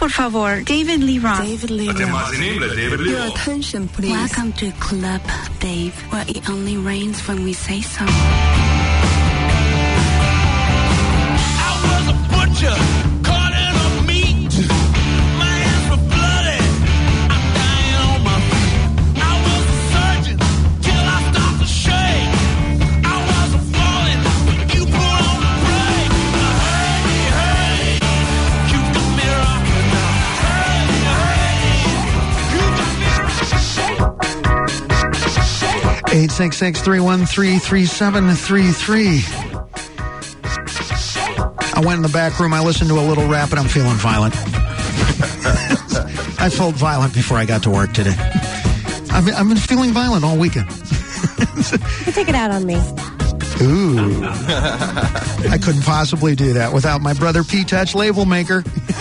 por favor. David Lee Roth. David Lee Roth. Your attention, please. Welcome to Club Dave, where it only rains when we say so. I was a butcher, caught in a meat. My hands were bloody. I'm dying on my feet. I was a surgeon till I stopped to shake. I wasn't falling, but you put on the brake. Hey, you got me rocking now. Hey, you got me rocking. 866-313-3733. I went in the back room, I listened to a little rap, and I'm feeling violent. I felt violent before I got to work today. I've been feeling violent all weekend. You take it out on me. Ooh. I couldn't possibly do that without my brother P-Touch, label maker.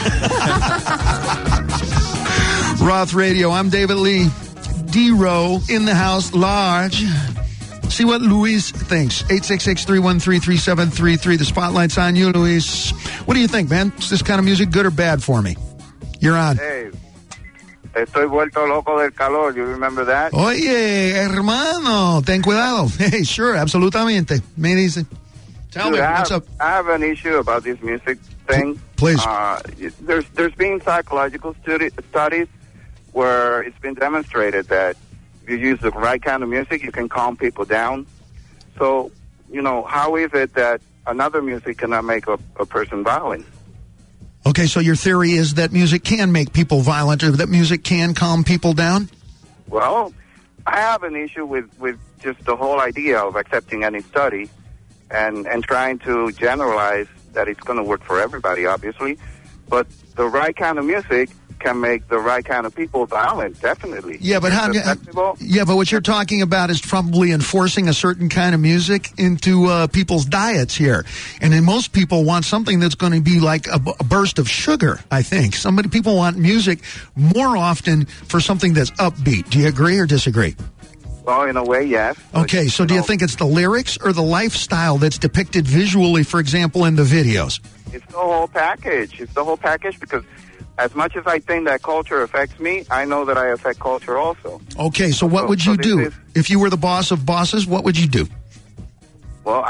Roth Radio, I'm David Lee. D-Row in the house, large. See what Luis thinks. 866-313-3733. The spotlight's on you, Luis. What do you think, man? Is this kind of music good or bad for me? You're on. Hey, estoy vuelto loco del calor. You remember that? Oye, hermano, ten cuidado. Hey, sure, absolutamente. Me dice. Tell me, what's up? I have an issue about this music thing. Please. There's been psychological studies where it's been demonstrated that if you use the right kind of music, you can calm people down. So, how is it that another music cannot make a person violent? Okay, so your theory is that music can make people violent, or that music can calm people down? Well, I have an issue with just the whole idea of accepting any study and trying to generalize that it's going to work for everybody, obviously. But the right kind of music can make the right kind of people violent, definitely. Yeah, but but what you're talking about is probably enforcing a certain kind of music into people's diets here. And then most people want something that's going to be like a burst of sugar, I think. People want music more often for something that's upbeat. Do you agree or disagree? Well, in a way, yes. Okay, so do you think it's the lyrics or the lifestyle that's depicted visually, for example, in the videos? It's the whole package. It's the whole package because as much as I think that culture affects me, I know that I affect culture also. Okay, so what would you do? If you were the boss of bosses, what would you do? Well,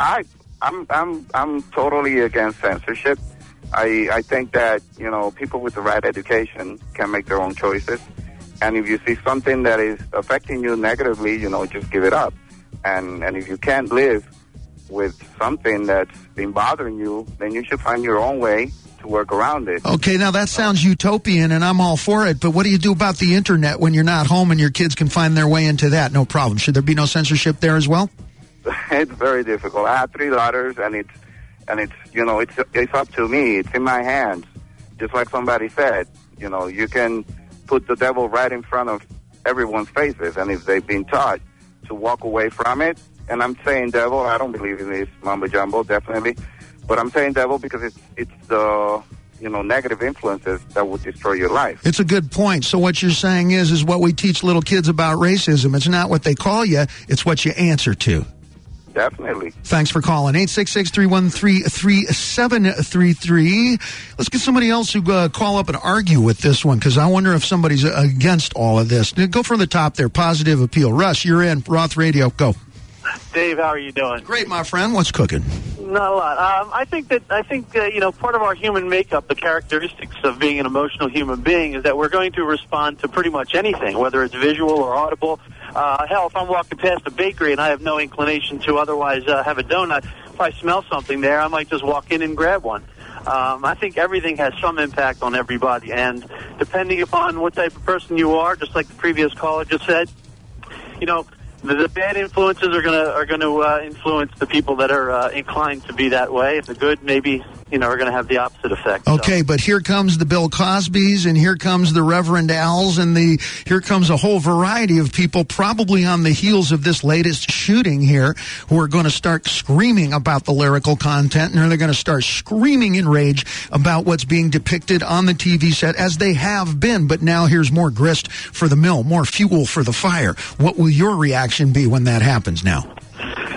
I'm totally against censorship. I think that, people with the right education can make their own choices. And if you see something that is affecting you negatively, just give it up. And if you can't live with something that's been bothering you, then you should find your own way to work around it. Okay, now that sounds utopian, and I'm all for it, but what do you do about the internet when you're not home and your kids can find their way into that? No problem. Should there be no censorship there as well? It's very difficult. I have 3 daughters, and it's it's up to me. It's in my hands. Just like somebody said, you can put the devil right in front of everyone's faces, and if they've been taught to walk away from it, and I'm saying devil, I don't believe in this mumbo jumbo, definitely. But I'm saying devil because it's the negative influences that will destroy your life. It's a good point. So what you're saying is what we teach little kids about racism. It's not what they call you, it's what you answer to. Definitely. Thanks for calling. 866-313-3733. Let's get somebody else who call up and argue with this one, because I wonder if somebody's against all of this. Go from the top there. Positive appeal. Russ, you're in. Roth Radio. Go. Dave, how are you doing? Great, my friend. What's cooking? Not a lot. I think part of our human makeup, the characteristics of being an emotional human being, is that we're going to respond to pretty much anything, whether it's visual or audible. Hell, if I'm walking past a bakery and I have no inclination to otherwise have a donut, if I smell something there, I might just walk in and grab one. I think everything has some impact on everybody, and depending upon what type of person you are, just like the previous caller just said, the bad influences are going to influence the people that are inclined to be that way. If the good, maybe are going to have the opposite effect. Okay, but here comes the Bill Cosbys, and here comes the Reverend Al's, and here comes a whole variety of people, probably on the heels of this latest shooting here, who are going to start screaming about the lyrical content, and they're going to start screaming in rage about what's being depicted on the TV set, as they have been. But now here's more grist for the mill, more fuel for the fire. What will your reaction be when that happens now?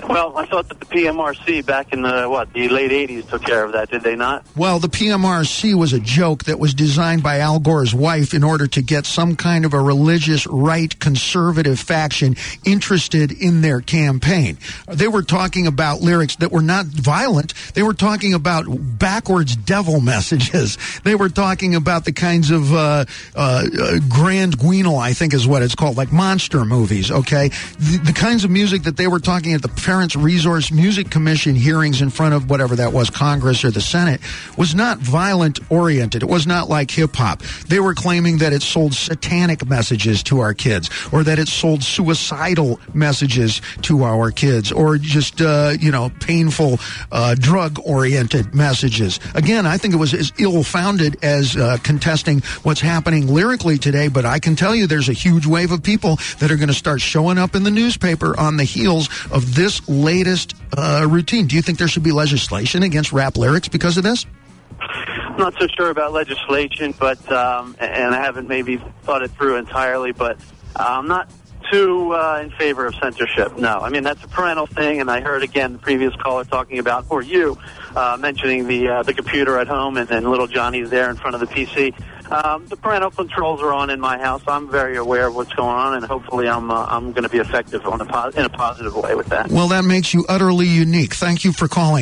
Well, I thought that the PMRC back in the late 80s took care of that, did they not? Well, the PMRC was a joke that was designed by Al Gore's wife in order to get some kind of a religious right conservative faction interested in their campaign. They were talking about lyrics that were not violent. They were talking about backwards devil messages. They were talking about the kinds of grand guignol, I think is what it's called, like monster movies, okay? The kinds of music that they were talking at the Parents Resource Music Commission hearings in front of whatever that was, Congress or the Senate, was not violent oriented. It was not like hip hop. They were claiming that it sold satanic messages to our kids, or that it sold suicidal messages to our kids, or just, painful, drug oriented messages. Again, I think it was as ill-founded as contesting what's happening lyrically today, but I can tell you there's a huge wave of people that are going to start showing up in the newspaper on the heels of this latest routine. Do you think there should be legislation against rap lyrics because of this? I'm not so sure about legislation, but and I haven't maybe thought it through entirely, but I'm not too in favor of censorship. No, I mean, that's a parental thing, and I heard again the previous caller talking about, or you mentioning the computer at home, and then little Johnny's there in front of the PC. The parental controls are on in my house. I'm very aware of what's going on, and hopefully I'm going to be effective in a positive way with that. Well, that makes you utterly unique. Thank you for calling.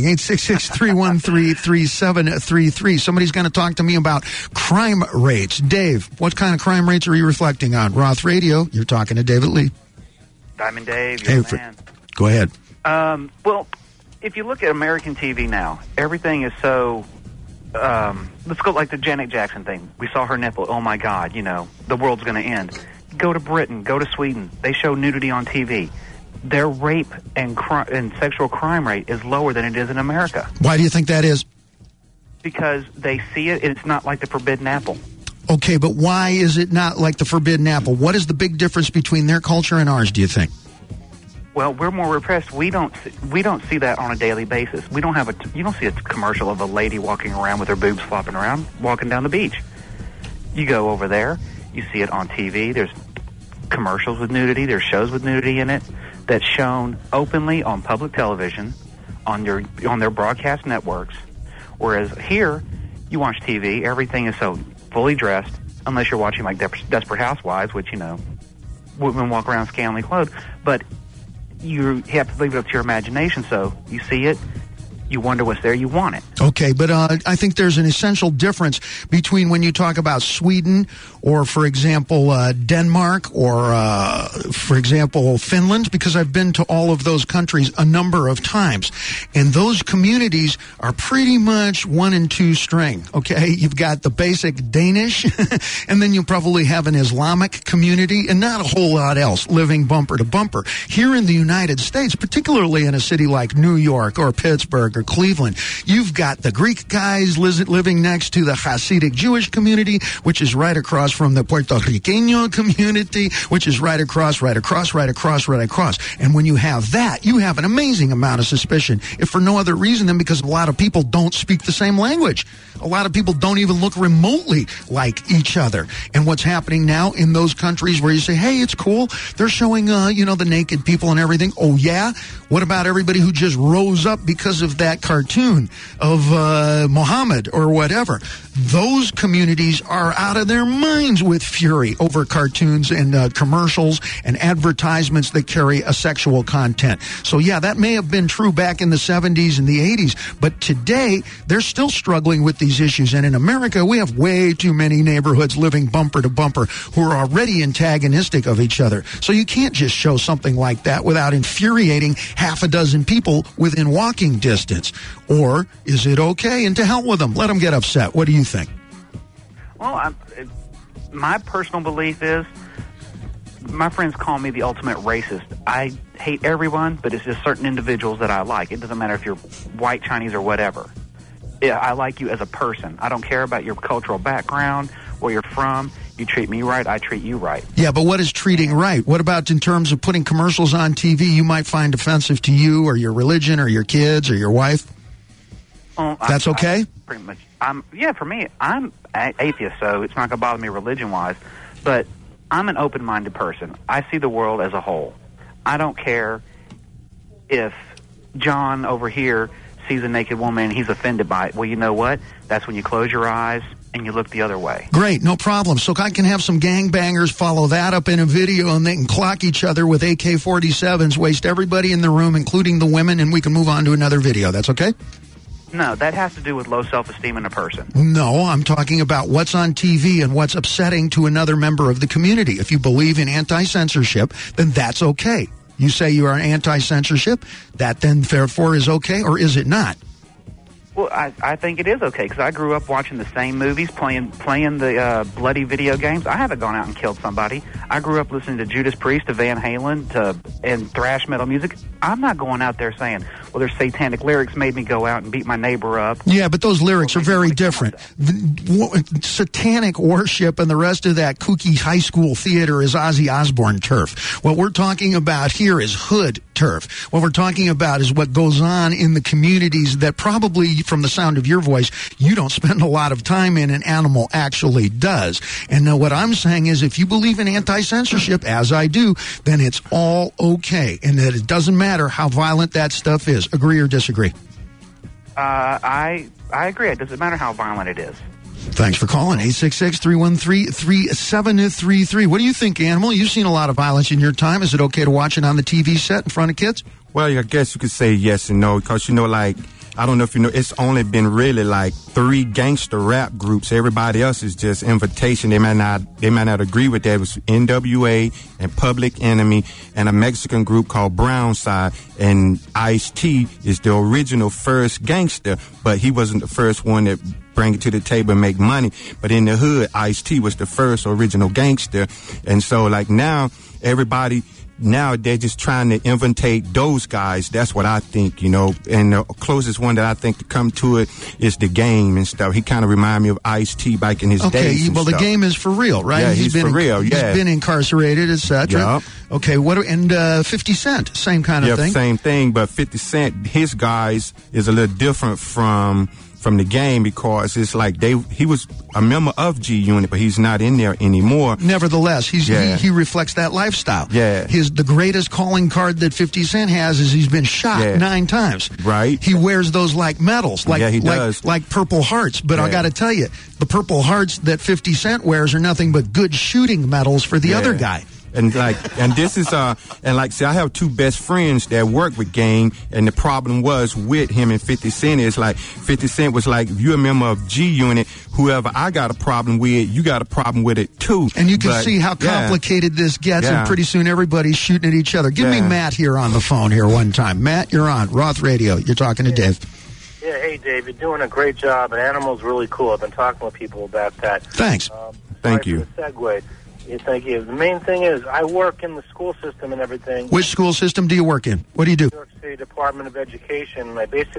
866-313-3733. Somebody's going to talk to me about crime rates. Dave, what kind of crime rates are you reflecting on? Roth Radio, you're talking to David Lee. Diamond Dave, you're the man. Go ahead. Well, if you look at American TV now, everything is so... let's go like the Janet Jackson thing. We saw her nipple. Oh, my God, the world's going to end. Go to Britain. Go to Sweden. They show nudity on TV. Their rape and sexual crime rate is lower than it is in America. Why do you think that is? Because they see it. It's not like the forbidden apple. Okay, but why is it not like the forbidden apple? What is the big difference between their culture and ours, do you think? Well, we're more repressed. We don't see that on a daily basis. You don't see a commercial of a lady walking around with her boobs flopping around, walking down the beach. You go over there, you see it on TV. There's commercials with nudity. There's shows with nudity in it that's shown openly on public television, on their broadcast networks. Whereas here, you watch TV, everything is so fully dressed, unless you're watching like Desperate Housewives, which women walk around scantily clothed, but you have to leave it up to your imagination. So you see it, you wonder what's there, you want it. Okay, but I think there's an essential difference between when you talk about Sweden or, for example, Denmark or, for example, Finland, because I've been to all of those countries a number of times. And those communities are pretty much 1 and 2 string, okay? You've got the basic Danish, and then you probably have an Islamic community, and not a whole lot else living bumper to bumper. Here in the United States, particularly in a city like New York or Pittsburgh or Cleveland, you've got the Greek guys living next to the Hasidic Jewish community, which is right across from the Puerto Riqueño community, which is right across. And when you have that, you have an amazing amount of suspicion, if for no other reason than because a lot of people don't speak the same language. A lot of people don't even look remotely like each other. And what's happening now in those countries where you say, hey, it's cool, they're showing, the naked people and everything. Oh, yeah? What about everybody who just rose up because of that cartoon of Muhammad or whatever? Those communities are out of their minds with fury over cartoons and commercials and advertisements that carry a sexual content. So, yeah, that may have been true back in the 70s and the 80s, but today they're still struggling with these issues. And in America, we have way too many neighborhoods living bumper to bumper who are already antagonistic of each other. So you can't just show something like that without infuriating half a dozen people within walking distance. Or is it okay? And to hell with them. Let them get upset. What do you think? Well, my personal belief is, my friends call me the ultimate racist. I hate everyone, but it's just certain individuals that I like. It doesn't matter if you're white, Chinese, or whatever. I like you as a person. I don't care about your cultural background, where you're from. You treat me right, I treat you right. Yeah, but what is treating right? What about in terms of putting commercials on TV you might find offensive to you or your religion or your kids or your wife? That's okay? Pretty much. For me, I'm atheist, so it's not going to bother me religion-wise. But I'm an open-minded person. I see the world as a whole. I don't care if John over here sees a naked woman and he's offended by it. Well, you know what? That's when you close your eyes and you look the other way. Great, no problem. So I can have some gangbangers follow that up in a video, and they can clock each other with AK-47s, waste everybody in the room, including the women, and we can move on to another video. That's okay? No, that has to do with low self-esteem in a person. No, I'm talking about what's on TV and what's upsetting to another member of the community. If you believe in anti-censorship, then that's okay. You say you are anti-censorship, that then therefore is okay, or is it not? Well, I think it is okay, because I grew up watching the same movies, playing the bloody video games. I haven't gone out and killed somebody. I grew up listening to Judas Priest, to Van Halen, and thrash metal music. I'm not going out there saying, well, their satanic lyrics made me go out and beat my neighbor up. Yeah, but those lyrics are very different. Satanic worship and the rest of that kooky high school theater is Ozzy Osbourne turf. What we're talking about here is hood turf. What we're talking about is what goes on in the communities that probably, from the sound of your voice, you don't spend a lot of time in, and Animal actually does. And now what I'm saying is, if you believe in anti-censorship, as I do, then it's all okay, and that it doesn't matter how violent that stuff is. Agree or disagree? I agree. It doesn't matter how violent it is. Thanks for calling. 866-313-3733. What do you think, Animal? You've seen a lot of violence in your time. Is it okay to watch it on the TV set in front of kids? Well, I guess you could say yes and no, because, like, I don't know if you know, it's only been really like 3 gangster rap groups. Everybody else is just invitation. They might not agree with that. It was NWA and Public Enemy and a Mexican group called Brownside. And Ice-T is the original first gangster, but he wasn't the first one that bring it to the table and make money. But in the hood, Ice-T was the first original gangster. And so, like, now they're just trying to inventate those guys. That's what I think, And the closest one that I think to come to it is The Game and stuff. He kind of reminded me of Ice-T back in his days. Okay, well, The Game is for real, right? Yeah, he's for real, yeah. He's been incarcerated, etc. Yep. Okay, and 50 Cent, same kind of thing? Yeah, same thing, but 50 Cent, his guys is a little different from The Game, because it's like he was a member of G Unit, but he's not in there anymore. Nevertheless, he reflects that lifestyle. Yeah. The greatest calling card that 50 Cent has is he's been shot 9 times. Right. He wears those like medals, he does. like Purple Hearts. But I got to tell you, the Purple Hearts that 50 Cent wears are nothing but good shooting medals for the other guy. And this is I have 2 best friends that work with Game, and the problem was with him and 50 Cent is like 50 Cent was like, if you're a member of G Unit, whoever I got a problem with, you got a problem with it too. And you can see how complicated this gets, and pretty soon everybody's shooting at each other. Give me Matt here on the phone here one time. Matt, you're on Roth Radio. You're talking to Dave. Yeah, hey Dave, you're doing a great job, and Animal's really cool. I've been talking with people about that. Thanks. Thank you. For the segue. Yeah, thank you. The main thing is I work in the school system and everything. Which school system do you work in? What do you do? New York City Department of Education. I hate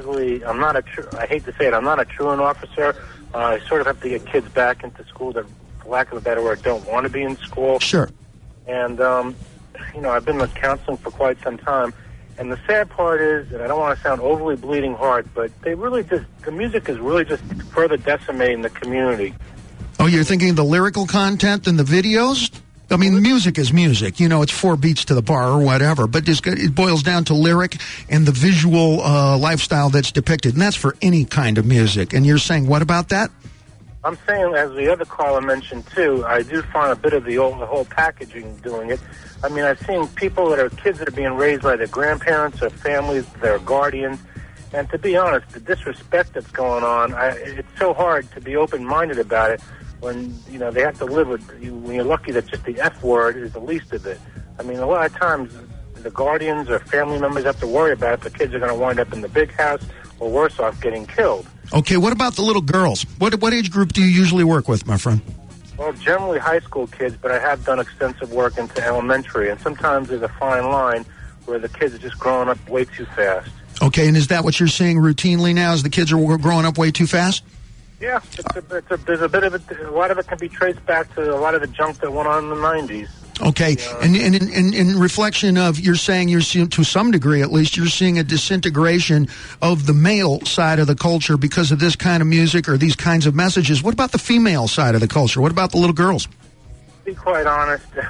to say it, I'm not a truant officer. I sort of have to get kids back into school that, for lack of a better word, don't want to be in school. Sure. And, I've been with counseling for quite some time. And the sad part is, and I don't want to sound overly bleeding heart, but the music is really just further decimating the community. Oh, you're thinking the lyrical content in the videos? I mean, music is music. It's 4 beats to the bar or whatever. But it boils down to lyric and the visual lifestyle that's depicted. And that's for any kind of music. And you're saying, what about that? I'm saying, as the other caller mentioned, too, I do find a bit of the whole packaging doing it. I mean, I've seen kids that are being raised by their grandparents or families, their guardians. And to be honest, the disrespect that's going on, it's so hard to be open-minded about it. When, they have to live with, when you're lucky that just the F word is the least of it. I mean, a lot of times the guardians or family members have to worry about if the kids are going to wind up in the big house or worse off, getting killed. Okay, what about the little girls? What age group do you usually work with, my friend? Well, generally high school kids, but I have done extensive work into elementary, and sometimes there's a fine line where the kids are just growing up way too fast. Okay, and is that what you're seeing routinely now, is the kids are growing up way too fast? Yeah, there's a bit of it. A lot of it can be traced back to a lot of the junk that went on in the 90s. Okay, and in reflection of, you're saying you're seeing, to some degree at least, you're seeing a disintegration of the male side of the culture because of this kind of music or these kinds of messages. What about the female side of the culture? What about the little girls? To be quite honest,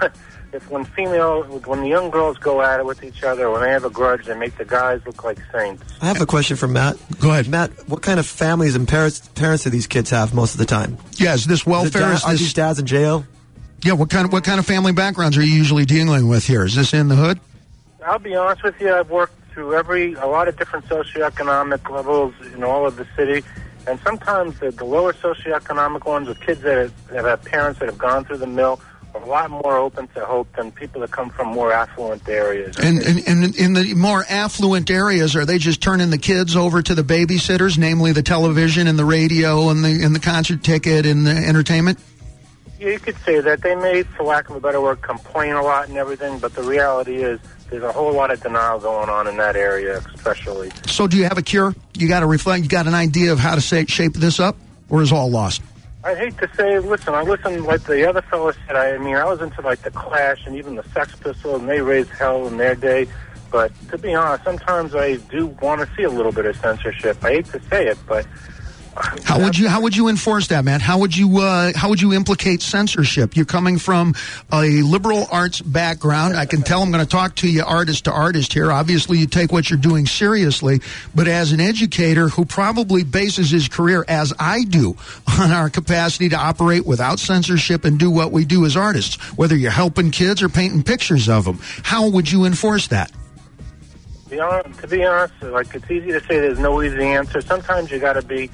when the young girls go at it with each other, when they have a grudge, they make the guys look like saints. I have a question for Matt. Go ahead. Matt, what kind of families and parents do these kids have most of the time? Yeah, is this welfare? Are these dads in jail? Yeah, what kind of family backgrounds are you usually dealing with here? Is this in the hood? I'll be honest with you, I've worked through a lot of different socioeconomic levels in all of the city, and sometimes the lower socioeconomic ones with kids that have parents that have gone through the mill are a lot more open to hope than people that come from more affluent areas. And in the more affluent areas, are they just turning the kids over to the babysitters, namely the television and the radio and the concert ticket and the entertainment? Yeah, you could say that. They may, for lack of a better word, complain a lot and everything, but the reality is there's a whole lot of denial going on in that area, especially. So do you have a cure? You got to reflect? You got an idea of how to shape this up? Or is all lost? I'd hate to say, I listened like the other fellow said. I was into like the Clash and even the Sex Pistols, and they raised hell in their day. But to be honest, sometimes I do want to see a little bit of censorship. I hate to say it, but how would you enforce that, man? How would you implicate censorship? You're coming from a liberal arts background. I can tell I'm going to talk to you artist to artist here. Obviously, you take what you're doing seriously, but as an educator who probably bases his career, as I do, on our capacity to operate without censorship and do what we do as artists, whether you're helping kids or painting pictures of them, how would you enforce that? To be honest, like, it's easy to say there's no easy answer. Sometimes you got to be.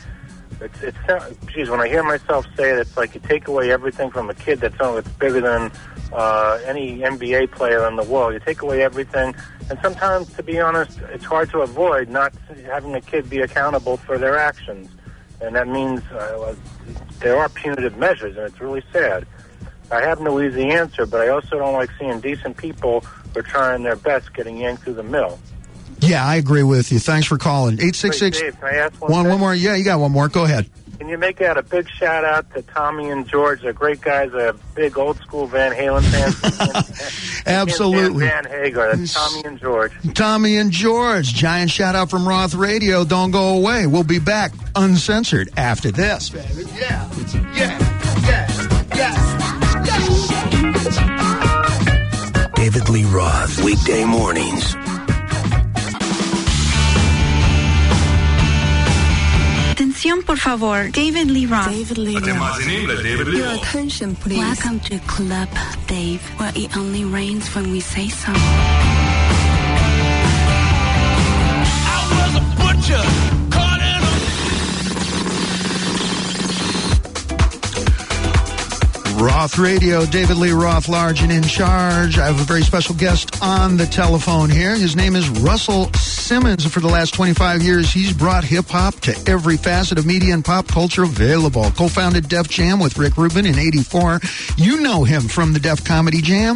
When I hear myself say it, it's like you take away everything from a kid that's bigger than any NBA player in the world. You take away everything, and sometimes, to be honest, it's hard to avoid not having a kid be accountable for their actions, and that means there are punitive measures, and it's really sad. I have no easy answer, but I also don't like seeing decent people who are trying their best getting yanked through the mill. Yeah, I agree with you. Thanks for calling. 866. Dave, can I ask one more? Yeah, you got one more. Go ahead. Can you make out a big shout out to Tommy and George? They're great guys. They're big old school Van Halen fans. Absolutely. Van Hagar. That's Tommy and George. Tommy and George. Giant shout out from Roth Radio. Don't go away. We'll be back uncensored after this. Yeah. David Lee Roth, weekday mornings. Atención, por favor. David Lee Roth. David Lee Roth. Your attention, please. Welcome to Club Dave, where it only rains when we say so. I was a butcher. Roth Radio, David Lee Roth, large and in charge. I have a very special guest on the telephone here. His name is Russell Simmons. For the last 25 years, he's brought hip-hop to every facet of media and pop culture available. Co-founded Def Jam with Rick Rubin in '84. You know him from the Def Comedy Jam.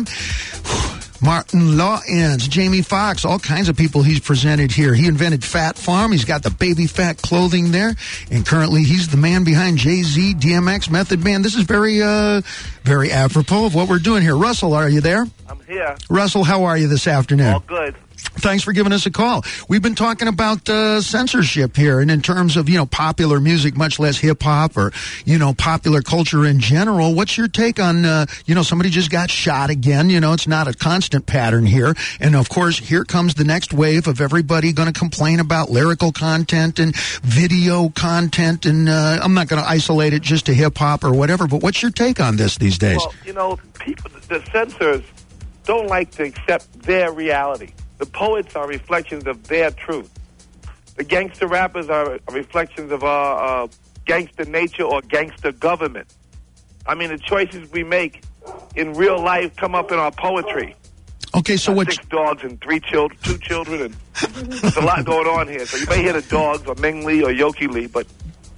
Martin Lawrence, Jamie Foxx, all kinds of people he's presented here. He invented Fat Farm. He's got the baby fat clothing there. And currently he's the man behind Jay-Z, DMX, Method Man. This is very apropos of what we're doing here. Russell, are you there? I'm here. Russell, how are you this afternoon? All good. Thanks for giving us a call. We've been talking about censorship here, and in terms of, popular music, much less hip-hop or, popular culture in general. What's your take on, somebody just got shot again? It's not a constant pattern here. And, of course, here comes the next wave of everybody going to complain about lyrical content and video content. And I'm not going to isolate it just to hip-hop or whatever, but what's your take on this these days? Well, the censors don't like to accept their reality. The poets are reflections of their truth. The gangster rappers are reflections of our gangster nature or gangster government. I mean, the choices we make in real life come up in our poetry. Okay, so what? 6 dogs and 2 children, and there's a lot going on here. So you may hear the dogs or Ming Lee or Yoki Lee, but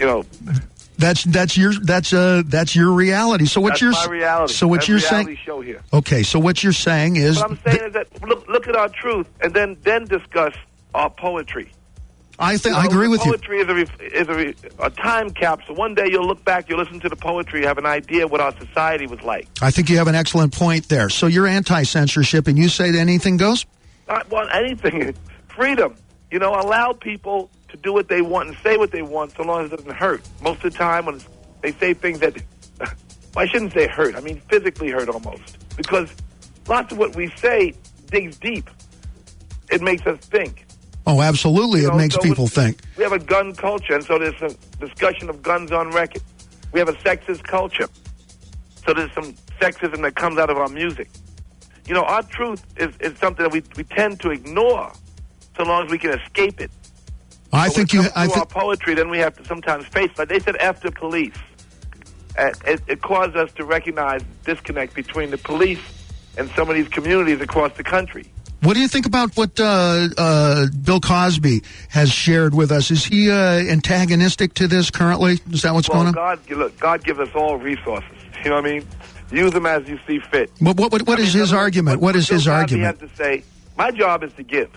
That's your reality. So what That's my reality. So what you're saying? Show here. Okay, so what you're saying is? What I'm saying is that look at our truth, and then discuss our poetry. I agree with you. Poetry is a time capsule. One day you'll look back, you'll listen to the poetry, have an idea what our society was like. I think you have an excellent point there. So you're anti-censorship, and you say that anything goes? Not want anything. Freedom. Allow people to do what they want and say what they want so long as it doesn't hurt. Most of the time when they say things that, well, I shouldn't say hurt, I mean physically hurt almost. Because lots of what we say digs deep. It makes us think. Oh, absolutely. You know, it makes so people think. We have a gun culture, and so there's some discussion of guns on record. We have a sexist culture, so there's some sexism that comes out of our music. You know, our truth is something that we tend to ignore so long as we can escape it. I think you. Our poetry, then we have to sometimes face. Like they said, after police, it caused us to recognize the disconnect between the police and some of these communities across the country. What do you think about what Bill Cosby has shared with us? Is he antagonistic to this currently? Is that what's going on? God gives us all resources. You know what I mean? Use them as you see fit. What is his argument? What is his argument? He has to say, my job is to give.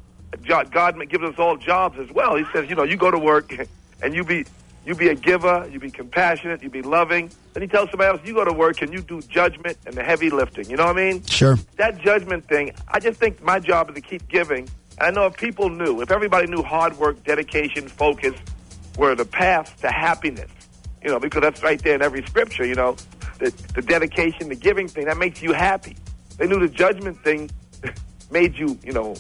God gives us all jobs as well. He says, you know, you go to work and you be a giver, you be compassionate, you be loving. Then he tells somebody else, you go to work and you do judgment and the heavy lifting. You know what I mean? Sure. That judgment thing, I just think my job is to keep giving. And I know if people knew, if everybody knew hard work, dedication, focus were the path to happiness, you know, because that's right there in every scripture, you know, the dedication, the giving thing, that makes you happy. They knew the judgment thing made you, you know,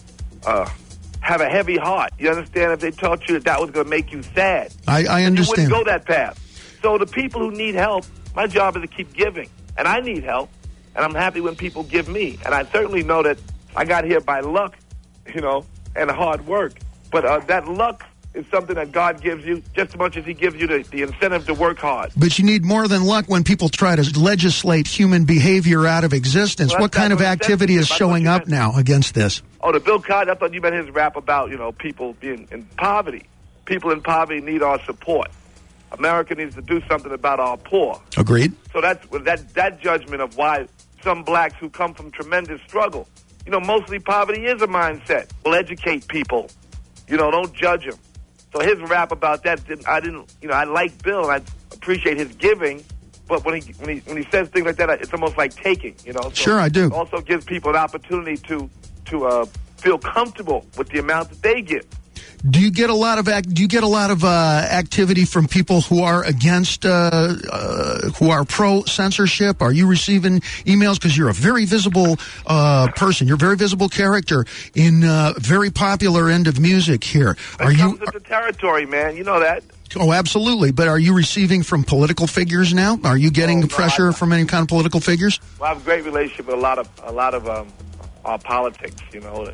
have a heavy heart. You understand? If they taught you that was going to make you sad, I understand. You wouldn't go that path. So the people who need help, my job is to keep giving. And I need help, and I'm happy when people give me. And I certainly know that I got here by luck, you know, and hard work. But that luck is something that God gives you just as much as he gives you the incentive to work hard. But you need more than luck when people try to legislate human behavior out of existence. Well, what kind of activity is showing up now against this? Oh, the Bill Cosby, I thought you meant his rap about, you know, people being in poverty. People in poverty need our support. America needs to do something about our poor. Agreed. So that judgment of why some blacks who come from tremendous struggle, you know, mostly poverty is a mindset. We'll educate people. You know, don't judge them. So his rap about that, I like Bill and I appreciate his giving, but when he says things like that, it's almost like taking, you know. So sure, I do. It also gives people an opportunity to feel comfortable with the amount that they give. Do you get a lot of activity from people who are against, who are pro censorship? Are you receiving emails because you're a very visible person? You're a very visible character in very popular end of music here. It comes with the territory, man. You know that. Oh, absolutely. But are you receiving from political figures now? Are you getting pressure from any kind of political figures? Well, I have a great relationship with a lot of our politics. You know.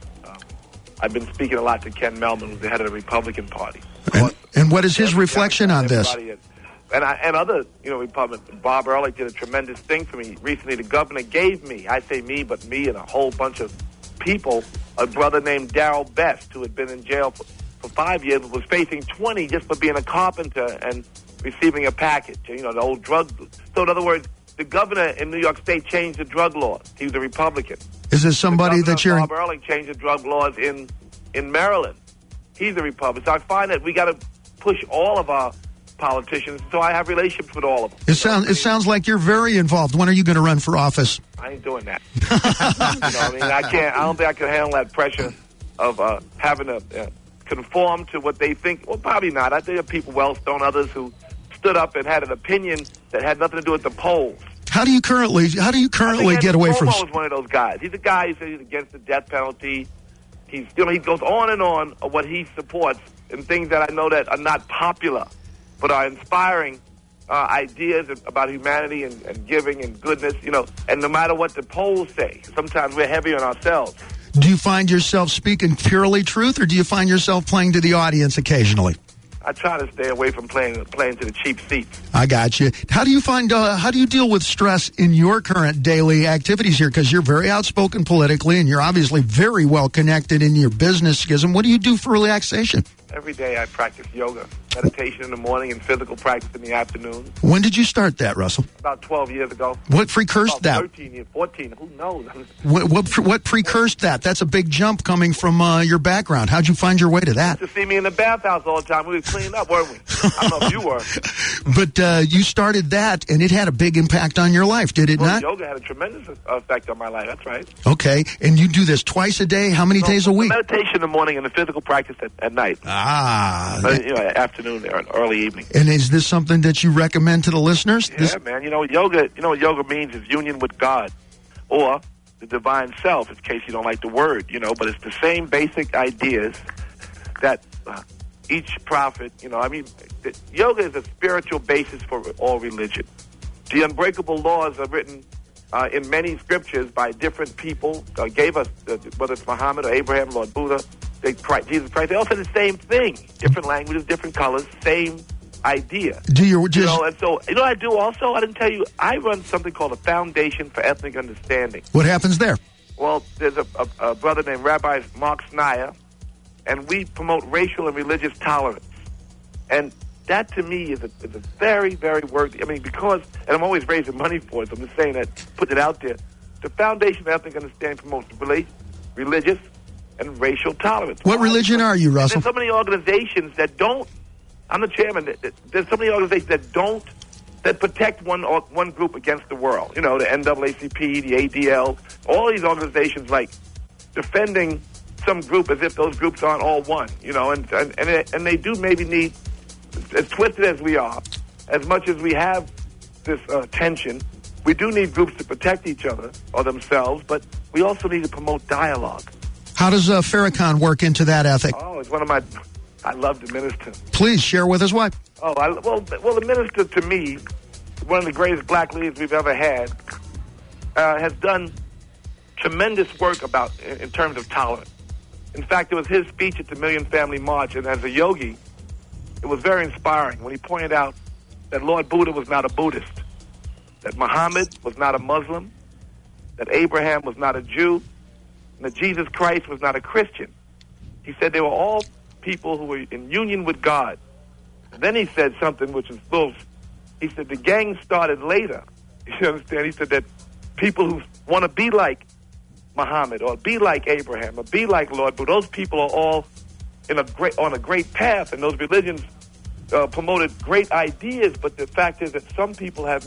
I've been speaking a lot to Ken Melman, who's the head of the Republican Party. And what is his reflection on this? And other, you know, Republicans. Bob Ehrlich did a tremendous thing for me recently. The governor gave me, I say me, but me and a whole bunch of people, a brother named Darrell Best, who had been in jail for 5 years, was facing 20 just for being a carpenter and receiving a package, you know, the old drug. So in other words, the governor in New York State changed the drug laws. He was a Republican. Is this somebody that you're... Bob Ehrlich changed the drug laws in Maryland. He's a Republican. So I find that we got to push all of our politicians. So I have relationships with all of them. It sounds like you're very involved. When are you going to run for office? I ain't doing that. You know what I mean? I don't think I can handle that pressure of having to conform to what they think. Well, probably not. I think there are people, Wellstone, others who stood up and had an opinion that had nothing to do with the polls. How do you currently get away from? Cuomo is one of those guys. He's a guy who says he's against the death penalty. He goes on and on of what he supports and things that I know that are not popular, but are inspiring ideas about humanity and giving and goodness. You know, and no matter what the polls say, sometimes we're heavy on ourselves. Do you find yourself speaking purely truth, or do you find yourself playing to the audience occasionally? I try to stay away from playing to the cheap seats. I got you. How do you deal with stress in your current daily activities here? Because you're very outspoken politically, and you're obviously very well connected in your business schism. What do you do for relaxation? Every day I practice yoga, meditation in the morning, and physical practice in the afternoon. When did you start that, Russell? About 12 years ago. What precursed that? 13 years, 14, who knows? What precursed that? That's a big jump coming from your background. How'd you find your way to that? You used to see me in the bathhouse all the time. We were cleaning up, weren't we? I don't know if you were. But you started that, and it had a big impact on your life, did it not? Yoga had a tremendous effect on my life, that's right. Okay, and you do this twice a day? How many days a week? Meditation in the morning and the physical practice at night. Afternoon there, early evening. And is this something that you recommend to the listeners? Yeah, man. You know what yoga means is union with God, or the divine self, in case you don't like the word, but it's the same basic ideas that each prophet, yoga is a spiritual basis for all religion. The unbreakable laws are written in many scriptures by different people, gave us, whether it's Muhammad or Abraham, Lord Buddha, Jesus Christ, they all say the same thing. Different languages, different colors, same idea. Do you just... and so, what I do also, I didn't tell you, I run something called a Foundation for Ethnic Understanding. What happens there? Well, there's a brother named Rabbi Mark Snyer, and we promote racial and religious tolerance. And that, to me, is a very, very worthy, because, and I'm always raising money for it, so I'm just saying that, putting it out there, the Foundation for Ethnic Understanding promotes religious and racial tolerance. What religion are you, Russell? There's so many organizations that don't, I'm the chairman, there's so many organizations that protect one group against the world. The NAACP, the ADL, all these organizations like defending some group as if those groups aren't all one, and they do maybe need, as twisted as we are, as much as we have this tension, we do need groups to protect each other or themselves, but we also need to promote dialogue. How does Farrakhan work into that ethic? Oh, it's one of my... I love the minister. Please share with us why. Oh, well, the minister, to me, one of the greatest black leaders we've ever had, has done tremendous work in terms of tolerance. In fact, it was his speech at the Million Family March, and as a yogi, it was very inspiring when he pointed out that Lord Buddha was not a Buddhist, that Muhammad was not a Muslim, that Abraham was not a Jew, and that Jesus Christ was not a Christian. He said they were all people who were in union with God. And then he said something which is he said the gang started later. You understand? He said that people who want to be like Muhammad or be like Abraham or be like Lord Buddha, those people are all on a great path, and those religions promoted great ideas, but the fact is that some people have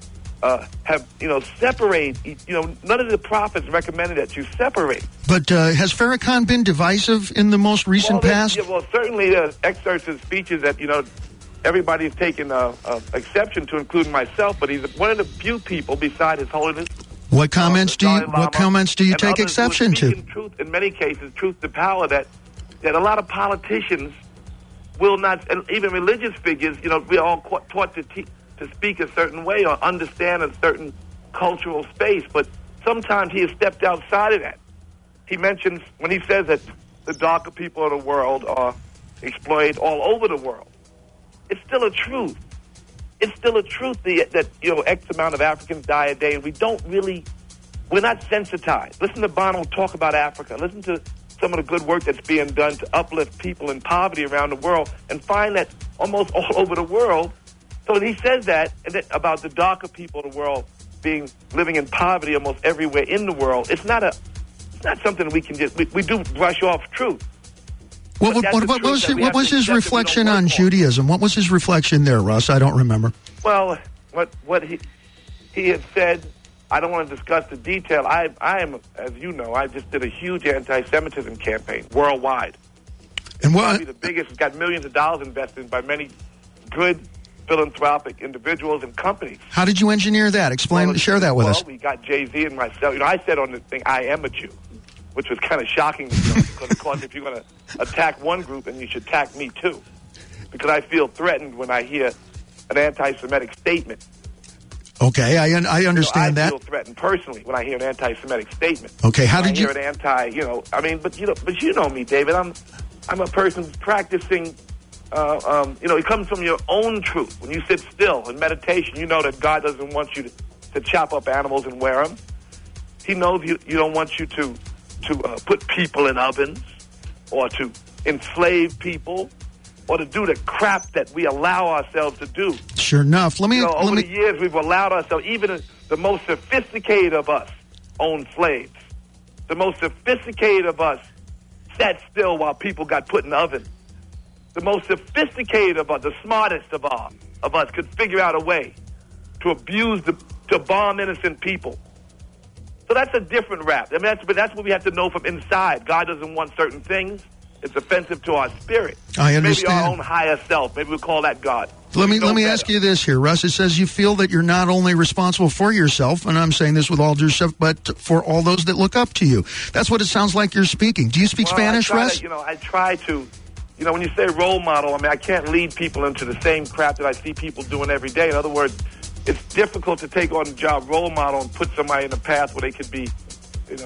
separate. None of the prophets recommended that you separate. But has Farrakhan been divisive in the most recent past? Certainly there's excerpts of speeches that, everybody's taken exception to, including myself, but he's one of the few people beside His Holiness. What comments do you take exception to? Truth, in many cases, truth to power, that a lot of politicians will not, and even religious figures, we're all taught to speak a certain way or understand a certain cultural space, but sometimes he has stepped outside of that. He mentions, when he says that the darker people of the world are exploited all over the world, it's still a truth. It's still a truth that X amount of Africans die a day, and we're not sensitized. Listen to Bono talk about Africa. Listen to some of the good work that's being done to uplift people in poverty around the world, and find that almost all over the world. So when he says that, about the darker people of the world living in poverty almost everywhere in the world, it's not something we can just, we do brush off truth. What was his reflection on Judaism? What was his reflection there, Russ? I don't remember. Well, what he had said, I don't want to discuss the detail. I am, as you know, I just did a huge anti-Semitism campaign worldwide. And what? Probably the biggest, got millions of dollars invested by many good philanthropic individuals and companies. How did you engineer that? Share that with us. Well, we got Jay-Z and myself. I said on the thing, I am a Jew, which was kind of shocking to me, because, of course, if you're going to attack one group, then you should attack me, too. Because I feel threatened when I hear an anti-Semitic statement. Okay, I understand that. I feel threatened personally when I hear an anti-Semitic statement. Okay, how did you... I hear an but you know me, David. I'm a person who's practicing... it comes from your own truth. When you sit still in meditation, you know that God doesn't want you to chop up animals and wear them. He knows you don't want you to put people in ovens or to enslave people or to do the crap that we allow ourselves to do. Sure enough. Over the years, we've allowed ourselves, even the most sophisticated of us owned slaves. The most sophisticated of us sat still while people got put in the oven. The most sophisticated of us, the smartest of us, could figure out a way to to bomb innocent people. So that's a different rap. That's what we have to know from inside. God doesn't want certain things. It's offensive to our spirit. I understand. Maybe our own higher self. Maybe we'll call that God. Let me ask you this here, Russ. It says you feel that you're not only responsible for yourself, and I'm saying this with all due respect, but for all those that look up to you. That's what it sounds like you're speaking. Do you speak Spanish, Russ? I try to. When you say role model, I mean, I can't lead people into the same crap that I see people doing every day. In other words, it's difficult to take on the job role model and put somebody in a path where they could be, in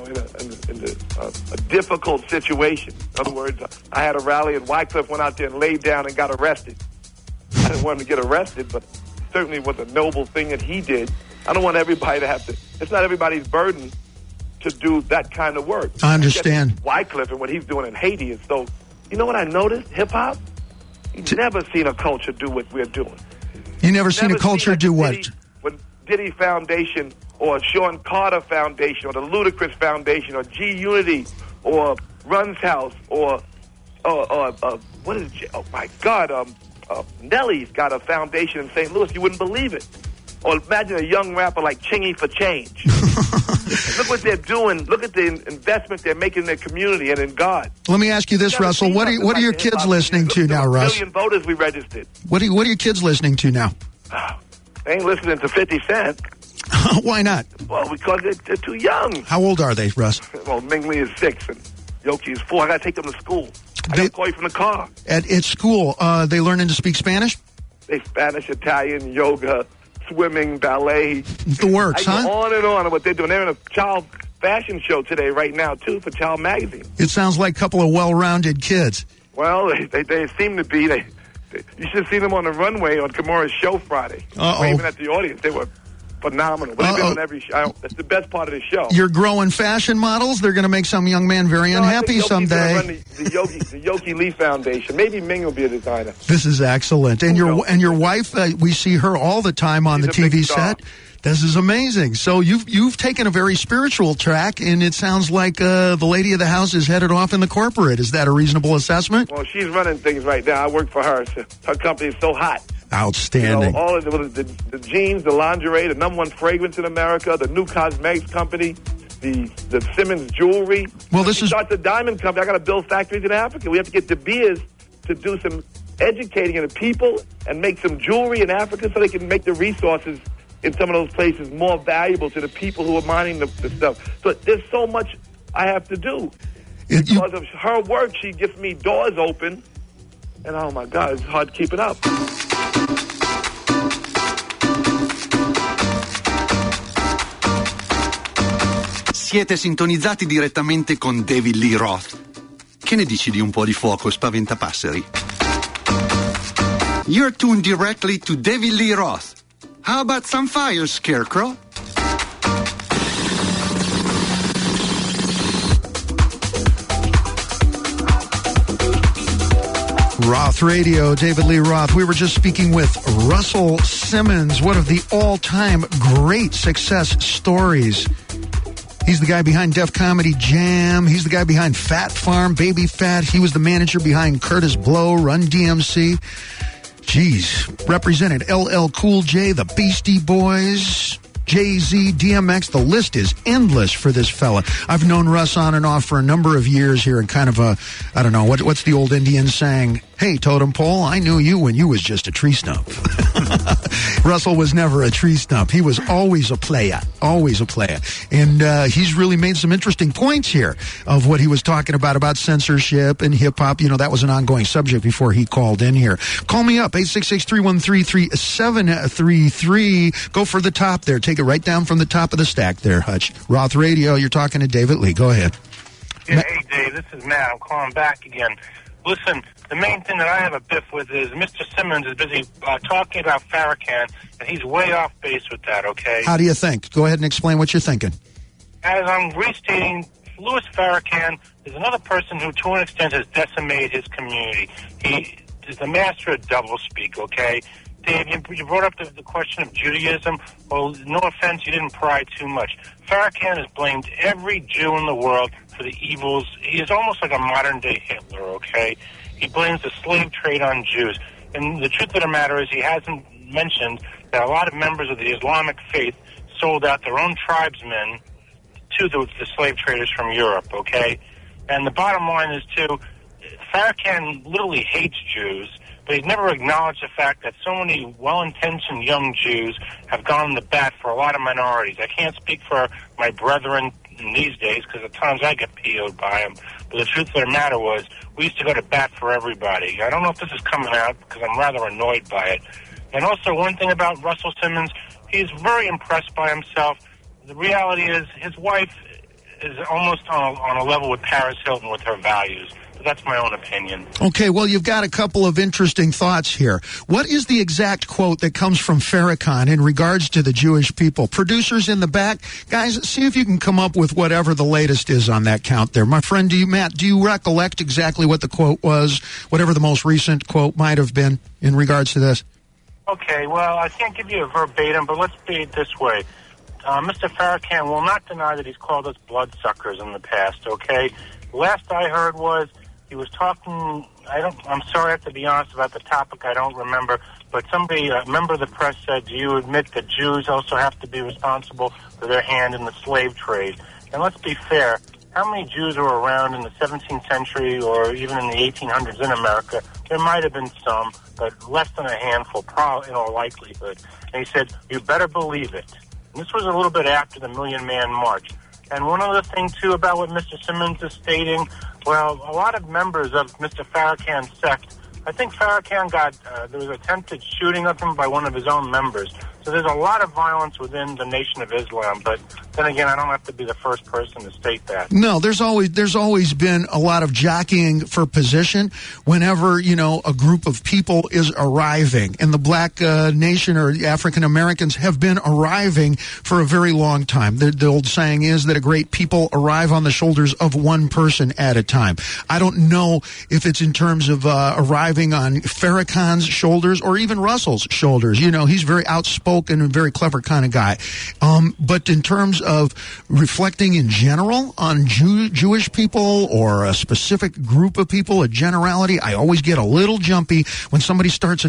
a difficult situation. In other words, I had a rally and Wycliffe went out there and laid down and got arrested. I didn't want him to get arrested, but certainly was a noble thing that he did. I don't want everybody to have to. It's not everybody's burden to do that kind of work. I understand. Wycliffe and what he's doing in Haiti is so. You know what I noticed? Hip hop. You've never seen a culture do what we're doing. You never seen a culture do what? When Diddy Foundation or Sean Carter Foundation or the Ludacris Foundation or G Unity or Run's House or what is it? Oh my God, Nelly's got a foundation in St. Louis. You wouldn't believe it. Or imagine a young rapper like Chingy for Change. Look what they're doing. Look at the investment they're making in their community and in God. Let me ask you this, Russell. What are your kids listening to now, Russ? 1 million voters we registered. What are your kids listening to now? They ain't listening to 50 Cent. Why not? Well, because they're too young. How old are they, Russ? Well, Ming Lee is 6 and Yoki is 4. I got to take them to school. I got to call you from the car. At school, they learning to speak Spanish? They Spanish, Italian, yoga, swimming, ballet. The works, I go huh? on and on what they're doing. They're in a child fashion show today right now, too, for Child Magazine. It sounds like a couple of well-rounded kids. Well, they seem to be. You should have seen them on the runway on Kimura's show Friday. Waving at the audience. They were phenomenal. But they've been on every show. That's the best part of the show. You're growing fashion models. They're going to make some young man very unhappy someday. Run the Yoki Lee Foundation. Maybe Ming will be a designer. This is excellent. And your wife, we see her all the time on the TV set. This is amazing. So you've taken a very spiritual track, and it sounds like the lady of the house is headed off in the corporate. Is that a reasonable assessment? Well, she's running things right now. I work for her. So her company is so hot. Outstanding. All of the jeans, the lingerie, the #1 fragrance in America, the new cosmetics company, the Simmons jewelry. Well, this is start the diamond company. I got to build factories in Africa. We have to get De Beers to do some educating of the people and make some jewelry in Africa so they can make the resources in some of those places more valuable to the people who are mining the stuff. So there's so much I have to do. Because of her work, she gets me doors open, and oh my God, it's hard keeping up. Siete sintonizzati direttamente con David Lee Roth. Che ne dici di un po' di fuoco, spaventapasseri? You're tuned directly to David Lee Roth. How about some fire, Scarecrow? Roth Radio, David Lee Roth. We were just speaking with Russell Simmons, one of the all-time great success stories. He's the guy behind Def Comedy Jam. He's the guy behind Fat Farm, Baby Fat. He was the manager behind Curtis Blow, Run DMC. Jeez, represented LL Cool J, the Beastie Boys, Jay-Z, DMX. The list is endless for this fella. I've known Russ on and off for a number of years here, and kind of I don't know, what's the old Indian saying? Hey, totem pole, I knew you when you was just a tree stump. Russell was never a tree stump. He was always a player, always a player. And he's really made some interesting points here of what he was talking about censorship and hip-hop. You know, that was an ongoing subject before he called in here. Call me up, 866-313-3733. Go for the top there. Take it right down from the top of the stack there, Hutch. Roth Radio, you're talking to David Lee. Go ahead. Yeah, hey, Dave, this is Matt. I'm calling back again. Listen, the main thing that I have a biff with is Mr. Simmons is busy talking about Farrakhan, and he's way off base with that, okay? How do you think? Go ahead and explain what you're thinking. As I'm restating, Louis Farrakhan is another person who, to an extent, has decimated his community. He is the master of doublespeak, okay? Dave, you brought up the question of Judaism. Well, no offense, you didn't pry too much. Farrakhan has blamed every Jew in the world for the evils. He is almost like a modern-day Hitler, okay? He blames the slave trade on Jews. And the truth of the matter is he hasn't mentioned that a lot of members of the Islamic faith sold out their own tribesmen to the slave traders from Europe, okay? And the bottom line is, too, Farrakhan literally hates Jews, but he's never acknowledged the fact that so many well-intentioned young Jews have gone to bat for a lot of minorities. I can't speak for my brethren in these days because at times I get PO'd by them. But the truth of the matter was, we used to go to bat for everybody. I don't know if this is coming out because I'm rather annoyed by it. And also, one thing about Russell Simmons, he's very impressed by himself. The reality is his wife is almost on a level with Paris Hilton with her values. But that's my own opinion. Okay, well, you've got a couple of interesting thoughts here. What is the exact quote that comes from Farrakhan in regards to the Jewish people? Producers in the back, guys, see if you can come up with whatever the latest is on that count there. My friend, Matt, do you recollect exactly what the quote was, whatever the most recent quote might have been in regards to this? Okay, well, I can't give you a verbatim, but let's be it this way. Mr. Farrakhan will not deny that he's called us bloodsuckers in the past, okay? Last I heard was he was talking, I'm sorry I have to be honest about the topic, I don't remember, but somebody, a member of the press said, do you admit that Jews also have to be responsible for their hand in the slave trade? And let's be fair, how many Jews were around in the 17th century or even in the 1800s in America? There might have been some, but less than a handful, probably in all likelihood. And he said, you better believe it. And this was a little bit after the Million Man March. And one other thing, too, about what Mr. Simmons is stating, well, a lot of members of Mr. Farrakhan's sect, I think Farrakhan there was attempted shooting of him by one of his own members. So there's a lot of violence within the Nation of Islam. But then again, I don't have to be the first person to state that. No, there's always been a lot of jockeying for position whenever, a group of people is arriving. And the black nation or African Americans have been arriving for a very long time. The old saying is that a great people arrive on the shoulders of one person at a time. I don't know if it's in terms of arriving on Farrakhan's shoulders or even Russell's shoulders. He's very outspoken and very clever kind of guy. But in terms of reflecting in general on Jewish people or a specific group of people, a generality, I always get a little jumpy when somebody starts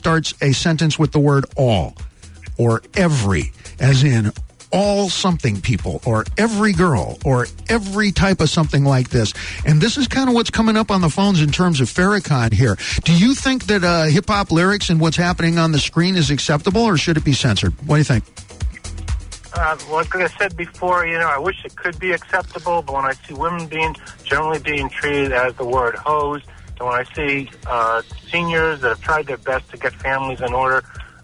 a sentence with the word all or every, as in all something people or every girl or every type of something like this. And this is kind of what's coming up on the phones in terms of Farrakhan here. Do you think that hip-hop lyrics and what's happening on the screen is acceptable or should it be censored? What do you think? Like I said before, I wish it could be acceptable, but when I see women generally being treated as the word hoes, and when I see seniors that have tried their best to get families in order,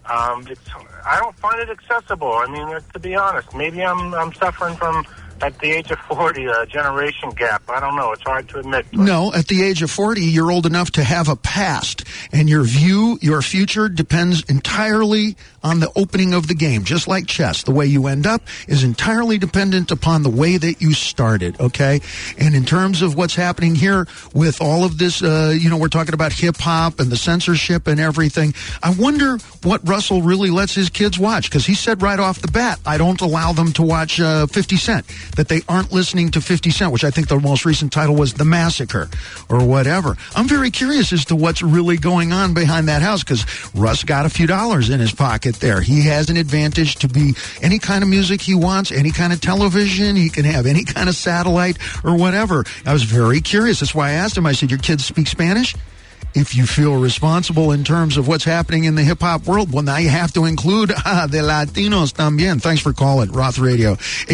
I don't find it accessible. I mean, to be honest, maybe I'm suffering from, at the age of 40, a generation gap. I don't know. It's hard to admit. But. No, at the age of 40, you're old enough to have a past, and your future depends entirely on the opening of the game, just like chess. The way you end up is entirely dependent upon the way that you started, okay? And in terms of what's happening here with all of this, we're talking about hip-hop and the censorship and everything. I wonder what Russell really lets his kids watch, because he said right off the bat, I don't allow them to watch 50 Cent, that they aren't listening to 50 Cent, which I think the most recent title was The Massacre or whatever. I'm very curious as to what's really going on behind that house, because Russ got a few dollars in his pocket there. He has an advantage to be any kind of music he wants, any kind of television. He can have any kind of satellite or whatever. I was very curious. That's why I asked him. I said, your kids speak Spanish? If you feel responsible in terms of what's happening in the hip-hop world, well, now you have to include the Latinos también. Thanks for calling, Roth Radio.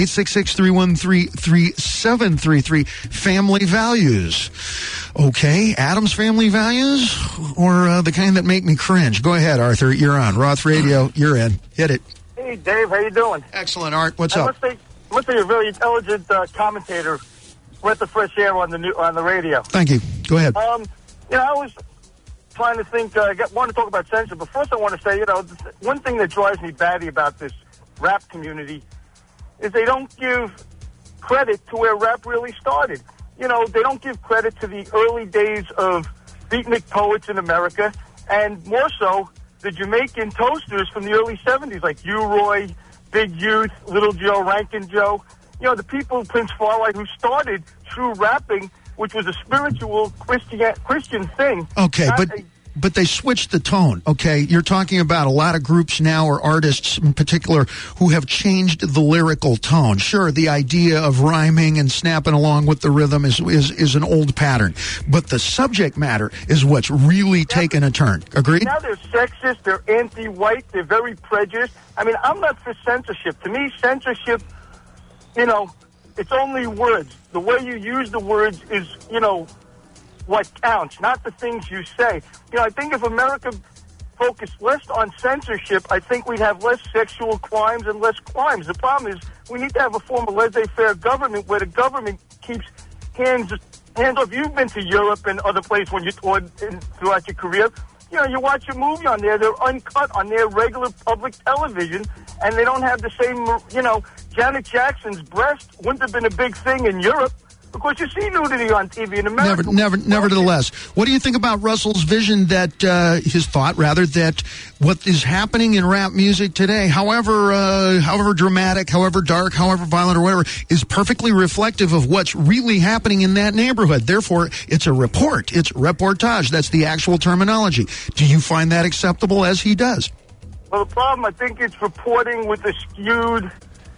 866-313-3733. Family values. Okay, Adam's family values or the kind that make me cringe? Go ahead, Arthur. You're on. Roth Radio. You're in. Hit it. Hey, Dave. How you doing? Excellent, Art. What's up? I must be a very intelligent commentator with the fresh air on the radio. Thank you. Go ahead. I was trying to think, want to talk about censorship, but first I want to say, one thing that drives me batty about this rap community is they don't give credit to where rap really started. They don't give credit to the early days of beatnik poets in America, and more so, the Jamaican toasters from the early 70s, like U-Roy, Big Youth, Little Joe, Rankin' Joe. The people, Prince Farlight, who started true rapping, which was a spiritual Christian thing. Okay, but But they switched the tone, okay? You're talking about a lot of groups now, or artists in particular, who have changed the lyrical tone. Sure, the idea of rhyming and snapping along with the rhythm is an old pattern. But the subject matter is what's really taken a turn. Agreed? Now they're sexist, they're anti-white, they're very prejudiced. I mean, I'm not for censorship. To me, censorship, you know, it's only words. The way you use the words is, you know, what counts, not the things you say. You know, I think if America focused less on censorship, I think we'd have less sexual crimes and less crimes. The problem is we need to have a form of laissez-faire government where the government keeps hands off. You've been to Europe and other places when you toured throughout your career. You know, you watch a movie on there, they're uncut on their regular public television, and they don't have the same, you know, Janet Jackson's breast wouldn't have been a big thing in Europe. Because you see nudity on TV in America. Nevertheless, what do you think about Russell's vision that, his thought rather, that what is happening in rap music today, however dramatic, however dark, however violent or whatever, is perfectly reflective of what's really happening in that neighborhood. Therefore, it's a report. It's reportage. That's the actual terminology. Do you find that acceptable as he does? Well, the problem, I think it's reporting with a skewed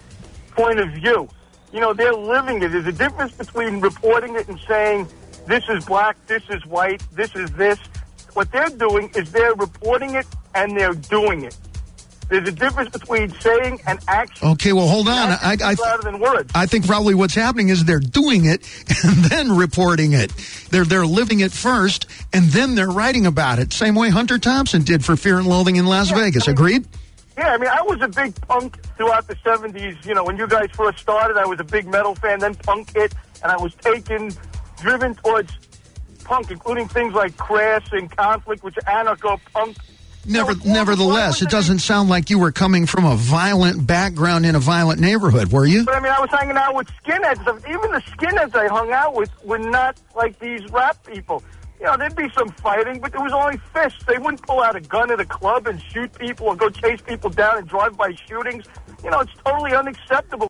point of view. You know, they're living it. There's a difference between reporting it and saying, this is black, this is white, this is this. What they're doing is they're reporting it and they're doing it. There's a difference between saying and action. Okay, well, hold on. Louder than words. I think probably what's happening is they're doing it and then reporting it. They're living it first and then they're writing about it. Same way Hunter Thompson did for Fear and Loathing in Las Vegas. Agreed? Yeah, I mean, I was a big punk throughout the 70s. You know, when you guys first started, I was a big metal fan. Then punk hit, and I was driven towards punk, including things like Crass and Conflict, which are anarcho-punk. Nevertheless, it doesn't sound like you were coming from a violent background in a violent neighborhood, were you? But, I mean, I was hanging out with skinheads. Even the skinheads I hung out with were not like these rap people. You know, there'd be some fighting, but there was only fists. They wouldn't pull out a gun at a club and shoot people or go chase people down and drive-by shootings. You know, it's totally unacceptable.